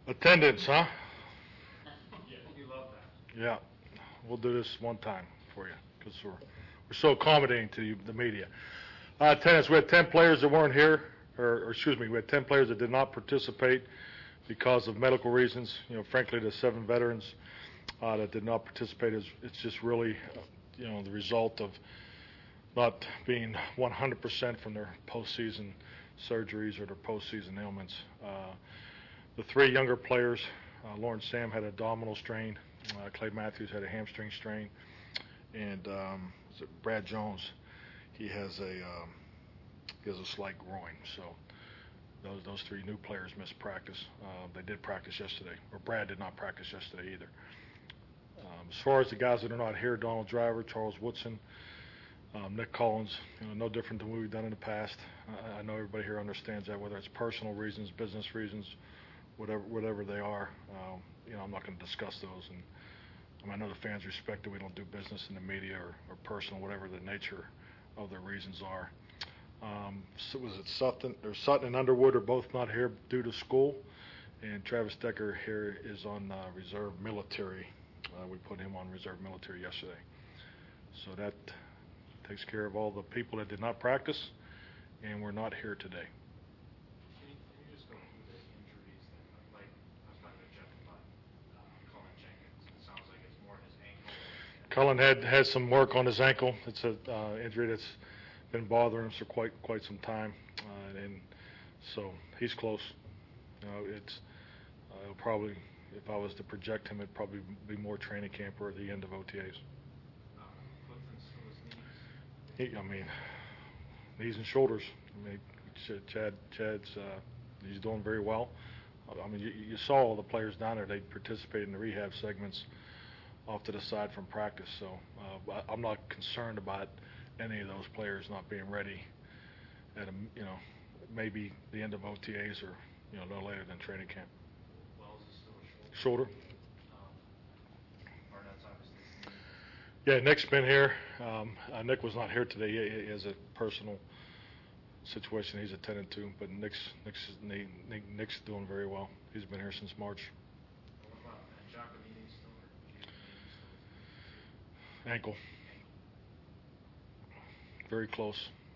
Attendance, huh? Yeah, you love that. Yeah. We'll do this one time for you because we're so accommodating to you, the media. Attendance, we had 10 players that weren't here, or excuse me, we had 10 players that did not participate because of medical reasons. You know, frankly, the 7 veterans that did not participate it's just really, the result of not being 100% from their postseason surgeries or their postseason ailments. The 3 younger players, Lawrence Sam had an abdominal strain, Clay Matthews had a hamstring strain, and Brad Jones, he has a slight groin. So those 3 new players missed practice. They did practice yesterday, or Brad did not practice yesterday either. As far as the guys that are not here, Donald Driver, Charles Woodson, Nick Collins, no different than what we've done in the past. I know everybody here understands that, whether it's personal reasons, business reasons, whatever they are. I'm not going to discuss those. And I know the fans respect that we don't do business in the media or personal, whatever the nature of their reasons are. So was it Sutton and Underwood are both not here due to school, and Travis Decker here is on reserve military. We put him on reserve military yesterday. So that takes care of all the people that did not practice and were not here today. Can you just go through the injuries that, like, I was talking to Jeff about Cullen Jenkins. It sounds like it's more his ankle. Cullen has some work on his ankle. It's an injury that's been bothering him for quite some time, and so he's close. It'll probably, if I was to project him, it'd probably be more training camp or the end of OTAs. Knees and shoulders. Chad's he's doing very well. You saw all the players down there. They participated in the rehab segments off to the side from practice. So I'm not concerned about any of those players not being ready at maybe the end of OTAs or no later than training camp. Wells is still a shoulder. Barnett's obviously. Yeah, Nick's been here. Nick was not here today. He has a personal situation he's attended to, but Nick's doing very well. He's been here since March. What about Giacomini still? Ankle. Very close.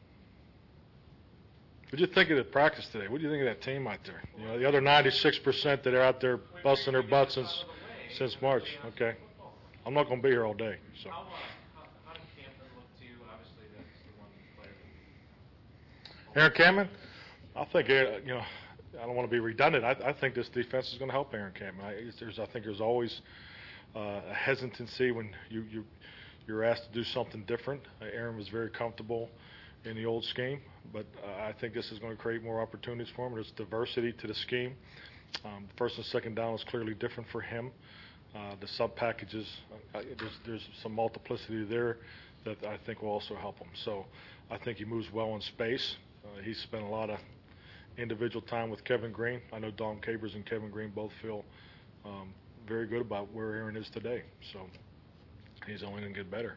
What did you think of the practice today? What do you think of that team out there? The other 96% that are out there busting their butts since March. Okay. I'm not going to be here all day. So. How did Campman look to you? Obviously, that's the one player. Aaron Campman? I think, I don't want to be redundant. I think this defense is going to help Aaron Campman. I think there's always a hesitancy when you're asked to do something different. Aaron was very comfortable in the old scheme, but I think this is going to create more opportunities for him. There's diversity to the scheme. First and second down is clearly different for him. The sub packages, there's some multiplicity there that I think will also help him. So I think he moves well in space. He's spent a lot of individual time with Kevin Green. I know Dom Capers and Kevin Green both feel very good about where Aaron is today. So he's only going to get better.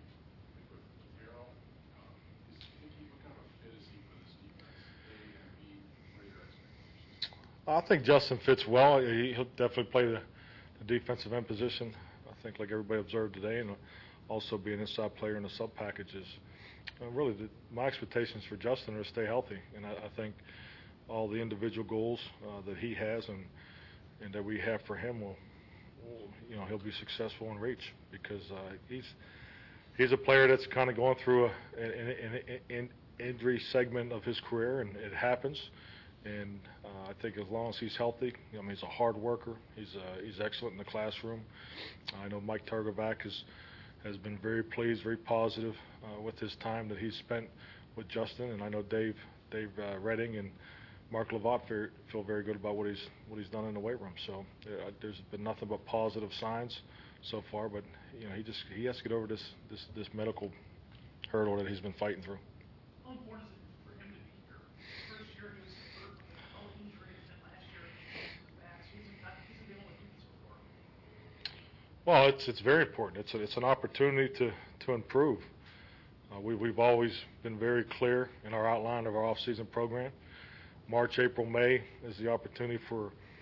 I think Justin fits well. He'll definitely play the defensive end position, I think, like everybody observed today, and also be an inside player in the sub packages. Really, my expectations for Justin are to stay healthy, and I think all the individual goals that he has and that we have for him he'll be successful and reach, because he's a player that's kind of going through an injury segment of his career, and it happens. And I think as long as he's healthy, he's a hard worker. He's excellent in the classroom. I know Mike Targovac has been very pleased, very positive with his time that he's spent with Justin, and I know Dave Redding and Mark Lavatt feel very good about what he's done in the weight room. So there's been nothing but positive signs so far. But he has to get over this medical hurdle that he's been fighting through. How important is it for him to be here? First year he was hurt with all injuries, and last year he was back. So he's been able to do this before. Well, it's very important. It's an opportunity to improve. We've always been very clear in our outline of our off-season program. March, April, May is the opportunity for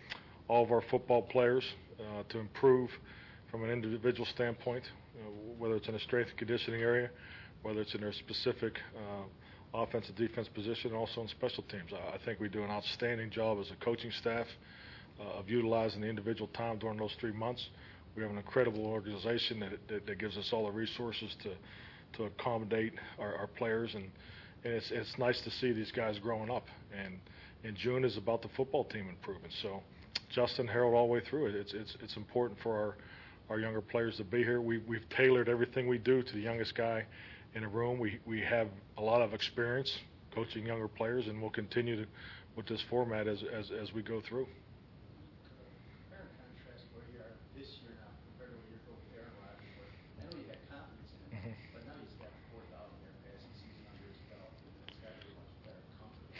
all of our football players to improve from an individual standpoint, whether it's in a strength and conditioning area, whether it's in their specific offensive defense position, and also in special teams. I think we do an outstanding job as a coaching staff of utilizing the individual time during those 3 months. We have an incredible organization that gives us all the resources to accommodate our players, and it's nice to see these guys growing up. And June is about the football team improving. So Justin, Harold, all the way through it, it's important for our younger players to be here. We've tailored everything we do to the youngest guy in the room. We have a lot of experience coaching younger players, and we'll continue with this format as we go through. Compare and contrast where you are this year now compared to where you're going with Aaron Rodgers. I know you had confidence in him, but now he's got 4,000-yard passing season under his belt, and it's got to be much better comfort.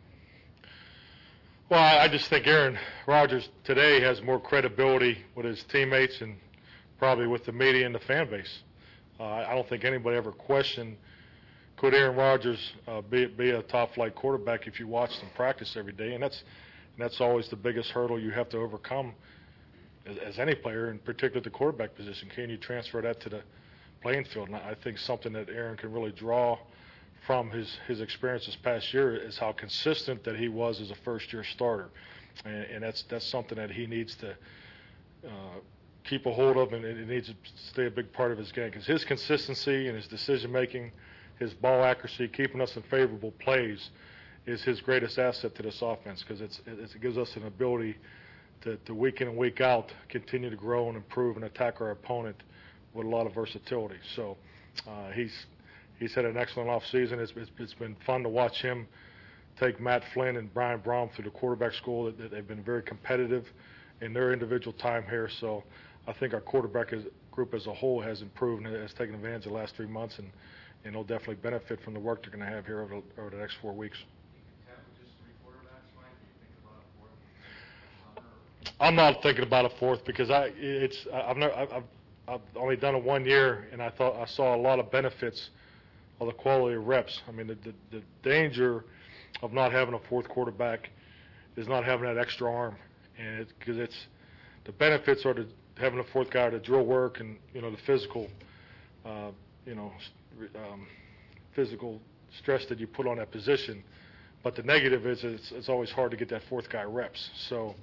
Well, I just think Aaron Rodgers today has more credibility with his teammates and probably with the media and the fan base. I don't think anybody ever questioned, could Aaron Rodgers be a top-flight quarterback if you watched him practice every day? And that's always the biggest hurdle you have to overcome as any player, in particular the quarterback position. Can you transfer that to the playing field? And I think something that Aaron can really draw from his experience this past year is how consistent that he was as a first-year starter. And that's something that he needs to keep a hold of, and it needs to stay a big part of his game, because his consistency and his decision-making, his ball accuracy, keeping us in favorable plays is his greatest asset to this offense, because it gives us an ability to week in and week out continue to grow and improve and attack our opponent with a lot of versatility. So he's had an excellent offseason. It's been fun to watch him take Matt Flynn and Brian Brom through the quarterback school. They've been very competitive in their individual time here. So I think our quarterback group as a whole has improved and has taken advantage of the last 3 months, and they'll definitely benefit from the work they're going to have here over the next 4 weeks. Just 3 quarterbacks, Mike? Do you think about a fourth? I'm not thinking about a fourth, because I've only done it 1 year, and I saw a lot of benefits of the quality of reps. I mean, the danger of not having a fourth quarterback is not having that extra arm, and because the benefits are having a fourth guy to drill work and the physical physical stress that you put on that position. But the negative is it's always hard to get that fourth guy reps. So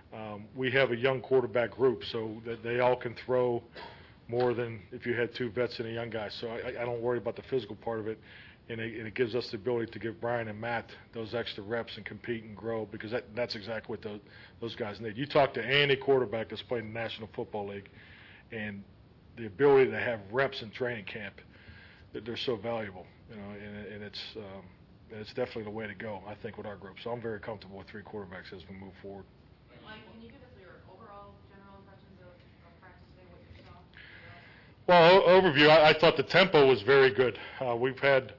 we have a young quarterback group, so that they all can throw more than if you had 2 vets and a young guy. So I don't worry about the physical part of it, and it gives us the ability to give Brian and Matt those extra reps and compete and grow, because that's exactly what those guys need. You talk to any quarterback that's played in the National Football League, and the ability to have reps in training camp, that they're so valuable, and it's definitely the way to go, I think, with our group. So I'm very comfortable with 3 quarterbacks as we move forward. Mike, can you give us your overall general impressions of practice today, what you saw? Well, overview, I thought the tempo was very good. We've had,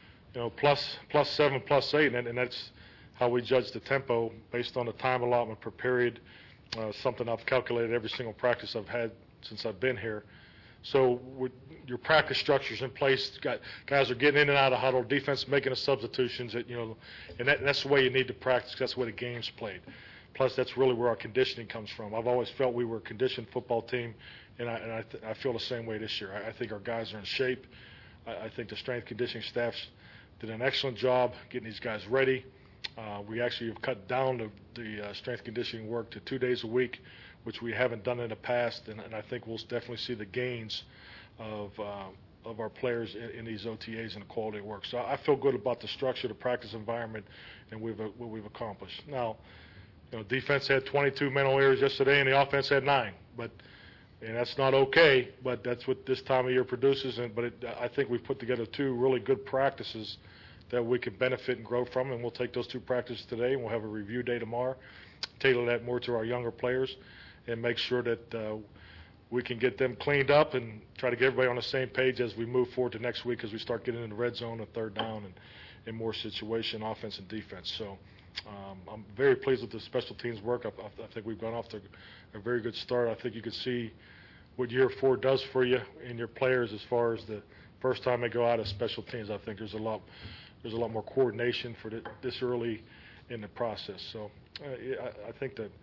plus 7, plus 8, and that's how we judge the tempo based on the time allotment per period, something I've calculated every single practice I've had since I've been here. So your practice structure's in place. Guys are getting in and out of huddle, defense making the substitutions, and that's the way you need to practice. That's the way the game's played. Plus, that's really where our conditioning comes from. I've always felt we were a conditioned football team, and I feel the same way this year. I think our guys are in shape. I think the strength conditioning staff did an excellent job getting these guys ready. We actually have cut down the strength conditioning work to 2 days a week, which we haven't done in the past, and I think we'll definitely see the gains of our players in these OTAs and the quality of work. So I feel good about the structure, the practice environment, and what we've accomplished. Now, defense had 22 mental errors yesterday, and the offense had 9. And that's not okay, but that's what this time of year produces. I think we've put together 2 really good practices that we can benefit and grow from, and we'll take those 2 practices today, and we'll have a review day tomorrow, tailor that more to our younger players, and make sure that we can get them cleaned up and try to get everybody on the same page as we move forward to next week, as we start getting in the red zone and 3rd down and more situation, offense and defense. So I'm very pleased with the special teams work. I think we've gone off to a very good start. I think you can see what year 4 does for you and your players as far as the first time they go out as special teams. I think there's a lot more coordination for this early in the process. So I think that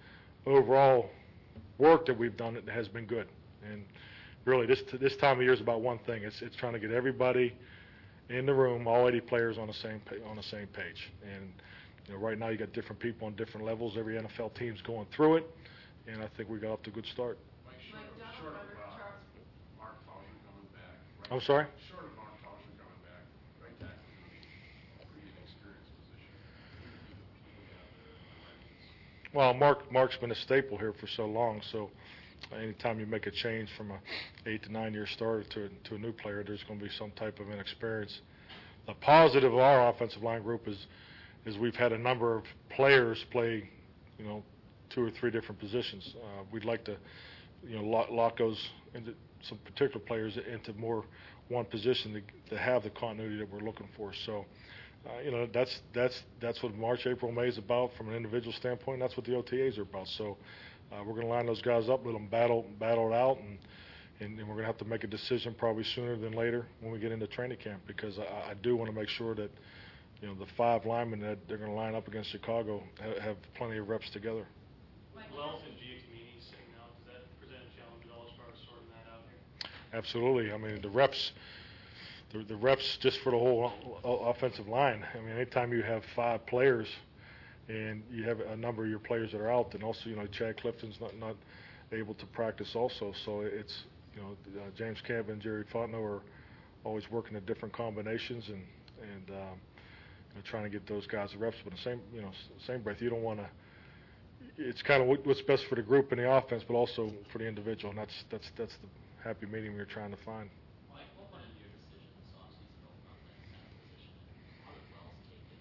overall work that we've done, it has been good. And really, this time of year is about one thing. It's trying to get everybody in the room, all 80 players on the same page. And right now you got different people on different levels. Every NFL team's going through it, and I think we got off to a good start. Mike, Mike Donald, short of Charles. Mark Tauscher coming back. Right? I'm sorry? Short of Mark Tauscher coming back, right tackle's going to be a pretty inexperienced position. Who would be the people down there in the right? Well, Mark's been a staple here for so long, so anytime you make a change from a 8 to 9 year starter to a new player, there's going to be some type of inexperience. The positive of our offensive line group is we've had a number of players play, 2 or 3 different positions. We'd like to, lock those into some particular players into more one position to have the continuity that we're looking for. So, that's what March, April, May is about from an individual standpoint. That's what the OTAs are about. So, we're going to line those guys up, let them battle it out, and we're going to have to make a decision probably sooner than later when we get into training camp, because I do want to make sure that the 5 linemen that they're going to line up against Chicago have plenty of reps together. Wells and GX Meany sitting out, does that present a challenge at all as far as sorting that out here? Absolutely. I mean, the reps just for the whole offensive line. I mean, anytime you have 5 players and you have a number of your players that are out, and also, Chad Clifton's not able to practice also. So it's, James Camp and Jerry Fontenot are always working at different combinations and trying to get those guys the reps. But the same breath, you don't want to. It's kind of what's best for the group in the offense, but also for the individual, and that's the happy medium we're trying to find. Mike, what went into your decision this offseason to open up that center position, and how did Wells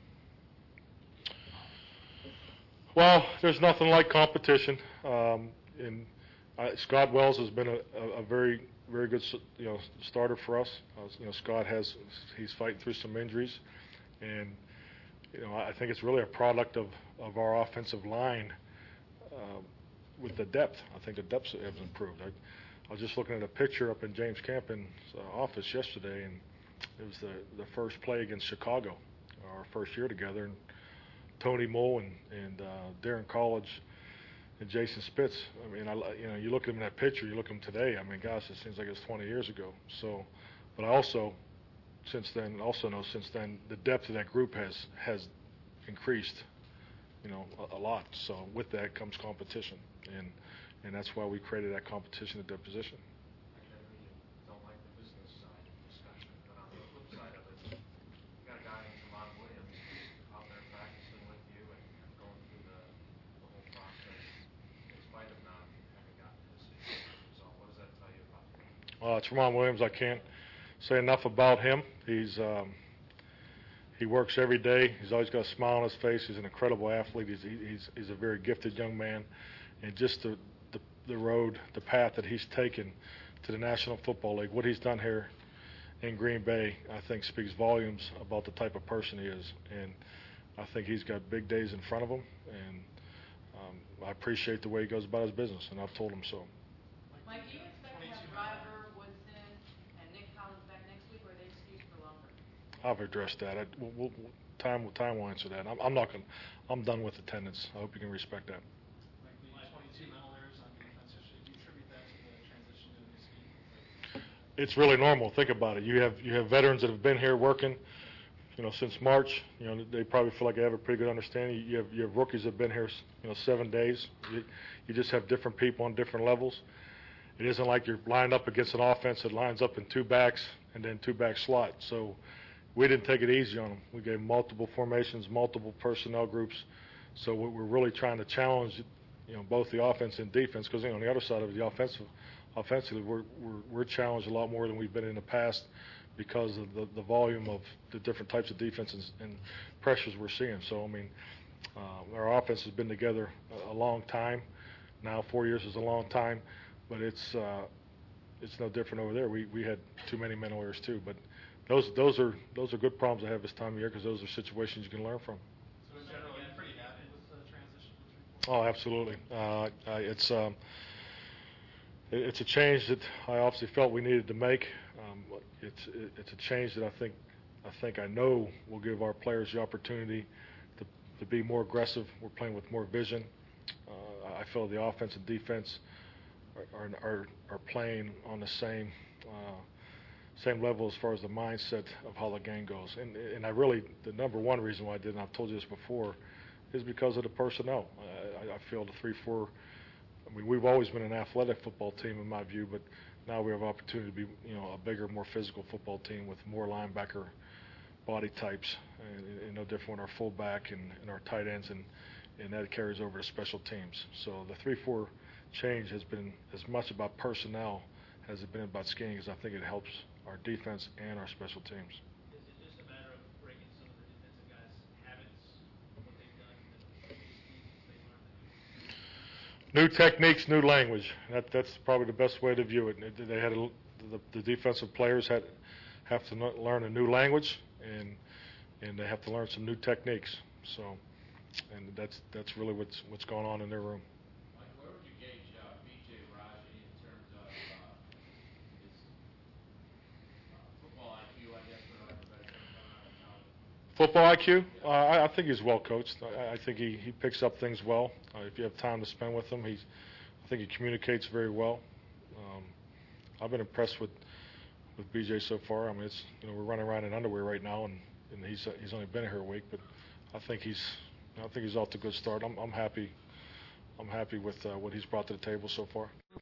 take it? Well, there's nothing like competition, and Scott Wells has been a very, very good, starter for us. Scott he's fighting through some injuries, and I think it's really a product of our offensive line with the depth. I think the depth has improved. I was just looking at a picture up in James Campion's office yesterday, and it was the first play against Chicago, our first year together, and Tony Moe and Darren College and Jason Spitz. I mean, you look at them in that picture, you look at them today. I mean, gosh, it seems like it's 20 years ago. So, but I also, since then, the depth of that group has increased, a lot. So with that comes competition, and that's why we created that competition at that position. I know you don't like the business side of discussion, but on the flip side of it, you got a guy in Tramon Williams out there practicing with you and going through the whole process in spite of not having gotten his result. What does that tell you about him? Tramon Williams, I can't say enough about him. He works every day. He's always got a smile on his face. He's an incredible athlete. He's a very gifted young man, and just the path that he's taken to the National Football League, what he's done here in Green Bay, I think speaks volumes about the type of person he is. And I think he's got big days in front of him, and I appreciate the way he goes about his business, and I've told him so. Mike, do you expect to have Driver, Woodson, and Nick Collins back next week, or are they excused for longer? I've addressed that. Time will answer that. I'm done with attendance. I hope you can respect that. Mike, the 22 mental errors on defense yesterday, do you attribute that to the transition to the new scheme? It's really normal. Think about it. You have veterans that have been here working, since March. They probably feel like they have a pretty good understanding. You have rookies that have been here, 7 days. You just have different people on different levels. It isn't like you're lined up against an offense that lines up in 2 backs and then 2 back slot. So we didn't take it easy on them. We gave multiple formations, multiple personnel groups. So we're really trying to challenge, both the offense and defense, because on the other side of the offensively, we're challenged a lot more than we've been in the past because of the volume of the different types of defenses and pressures we're seeing. So I mean, our offense has been together a long time. Now 4 years is a long time, but it's no different over there. We had too many mental errors too, but those are good problems to have this time of year, because those are situations you can learn from. So in general, are you pretty happy with the transition? Oh, absolutely. It's a change that I obviously felt we needed to make. It's a change that I know will give our players the opportunity to be more aggressive. We're playing with more vision. I feel the offense and defense are playing on the same level as far as the mindset of how the game goes. And I really, the number one reason why I did, and I've told you this before, is because of the personnel. I feel the 3-4. I mean, we've always been an athletic football team in my view, but now we have an opportunity to be, a bigger, more physical football team with more linebacker body types, and no different with our fullback and our tight ends, and that carries over to special teams. So the 3-4 change has been as much about personnel as it been about scheme, because I think it helps our defense and our special teams. Is it just a matter of breaking some of the defensive guys' habits, what they've done in the previous seasons they learned to do? New techniques, new language. That's probably the best way to view it. They had the defensive players have to learn a new language, and they have to learn some new techniques. So, and that's really what's going on in their room. Mike, where would you gauge B.J. Raji in terms of his football IQ, I guess, for lack of a better term, coming out of college? Football IQ? I think he's well coached. I think he picks up things well. If you have time to spend with him, I think he communicates very well. I've been impressed with BJ so far. I mean, it's we're running around in underwear right now, and he's only been here a week, but I think he's off to a good start. I'm happy with what he's brought to the table so far.